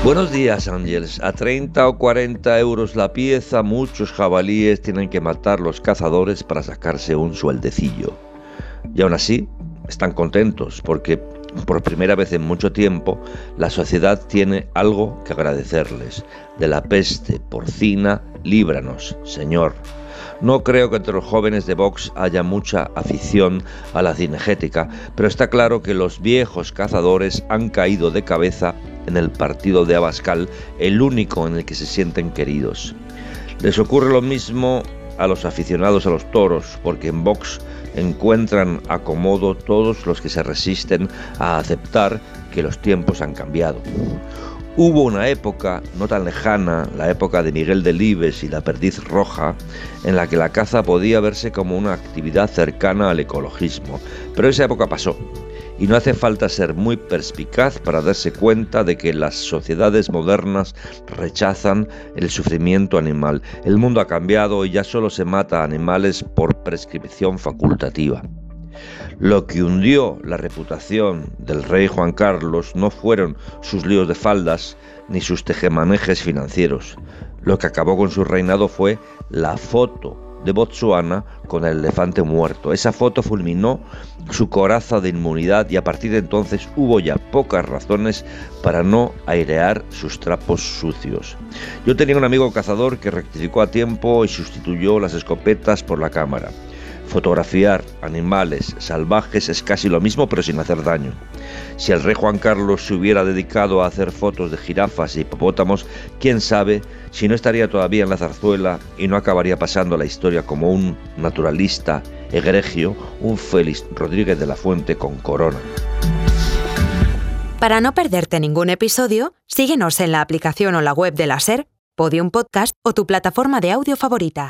Buenos días, Ángels. A 30 o 40 euros la pieza, muchos jabalíes tienen que matar los cazadores para sacarse un sueldecillo. Y aún así, están contentos porque por primera vez en mucho tiempo la sociedad tiene algo que agradecerles. De la peste porcina, líbranos, Señor. No creo que entre los jóvenes de Vox haya mucha afición a la cinegética, pero está claro que los viejos cazadores han caído de cabeza en el partido de Abascal, el único en el que se sienten queridos. Les ocurre lo mismo a los aficionados a los toros, porque en Vox encuentran acomodo todos los que se resisten a aceptar que los tiempos han cambiado. Hubo una época, no tan lejana, la época de Miguel Delibes y la perdiz roja, en la que la caza podía verse como una actividad cercana al ecologismo, pero esa época pasó. Y no hace falta ser muy perspicaz para darse cuenta de que las sociedades modernas rechazan el sufrimiento animal. El mundo ha cambiado y ya solo se mata a animales por prescripción facultativa. Lo que hundió la reputación del rey Juan Carlos no fueron sus líos de faldas ni sus tejemanejes financieros. Lo que acabó con su reinado fue la foto de Botsuana con el elefante muerto. Esa foto fulminó su coraza de inmunidad y a partir de entonces hubo ya pocas razones para no airear sus trapos sucios. Yo tenía un amigo cazador que rectificó a tiempo y sustituyó las escopetas por la cámara. Fotografiar animales salvajes es casi lo mismo, pero sin hacer daño. Si el rey Juan Carlos se hubiera dedicado a hacer fotos de jirafas y hipopótamos, quién sabe si no estaría todavía en la zarzuela y no acabaría pasando a la historia como un naturalista egregio, un Félix Rodríguez de la Fuente con corona. Para no perderte ningún episodio, síguenos en la aplicación o la web de la SER, Podium Podcast o tu plataforma de audio favorita.